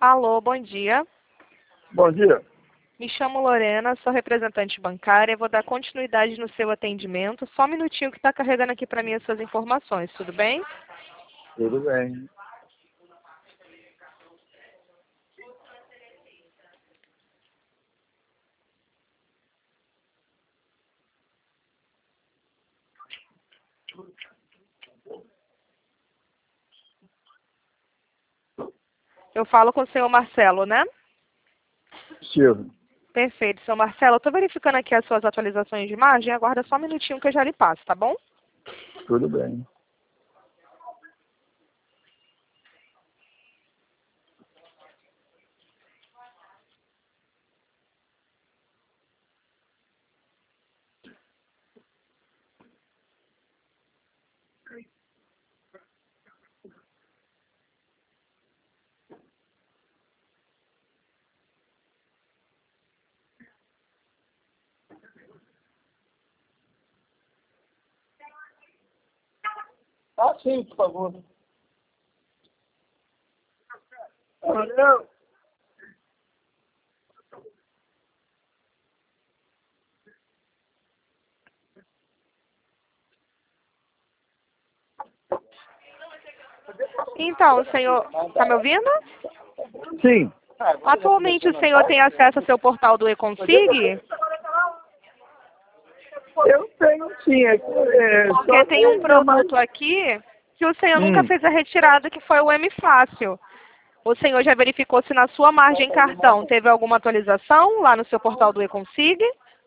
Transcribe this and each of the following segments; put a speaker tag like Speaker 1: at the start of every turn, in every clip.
Speaker 1: Alô, bom dia.
Speaker 2: Bom dia.
Speaker 1: Me chamo Lorena, sou representante bancária. Vou dar continuidade no seu atendimento. Só um minutinho que está carregando aqui para mim as suas informações, tudo bem?
Speaker 2: Tudo bem.
Speaker 1: Eu falo com o senhor Marcelo, né?
Speaker 2: Silvio.
Speaker 1: Perfeito, senhor Marcelo. Eu estou verificando aqui as suas atualizações de imagem. Aguarda só um minutinho que eu já lhe passo, tá bom?
Speaker 2: Tudo bem. Ah, sim, por favor. Valeu.
Speaker 1: Então, o senhor está me ouvindo?
Speaker 2: Sim.
Speaker 1: Atualmente o senhor tem acesso ao seu portal do eConsig?
Speaker 2: Eu tenho sim.
Speaker 1: Porque tem um produto aqui que o senhor nunca fez a retirada, que foi o M Fácil. O senhor já verificou se na sua margem cartão teve alguma atualização lá no seu portal do eConsig?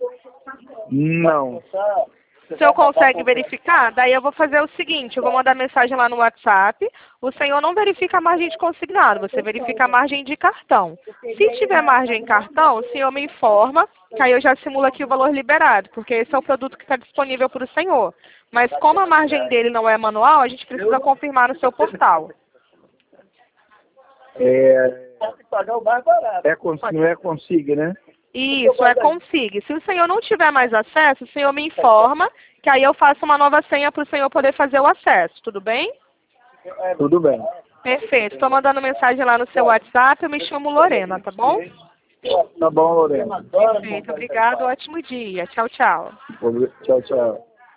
Speaker 2: Não.
Speaker 1: O senhor consegue verificar? Daí eu vou fazer o seguinte, eu vou mandar mensagem lá no WhatsApp. O senhor não verifica a margem de consignado, você verifica a margem de cartão. Se tiver margem em cartão, o senhor me informa, que aí eu já simulo aqui o valor liberado, porque esse é o produto que está disponível para o senhor. Mas como a margem dele não é manual, a gente precisa confirmar no seu portal.
Speaker 2: Não é consigo, né?
Speaker 1: Isso, é Consig. Se o senhor não tiver mais acesso, o senhor me informa, que aí eu faço uma nova senha para o senhor poder fazer o acesso, tudo bem?
Speaker 2: Tudo bem.
Speaker 1: Perfeito. Estou mandando mensagem lá no seu WhatsApp, eu me chamo Lorena, tá bom?
Speaker 2: Tá bom, Lorena.
Speaker 1: Perfeito, obrigado, ótimo dia. Tchau, tchau.
Speaker 2: Tchau, tchau.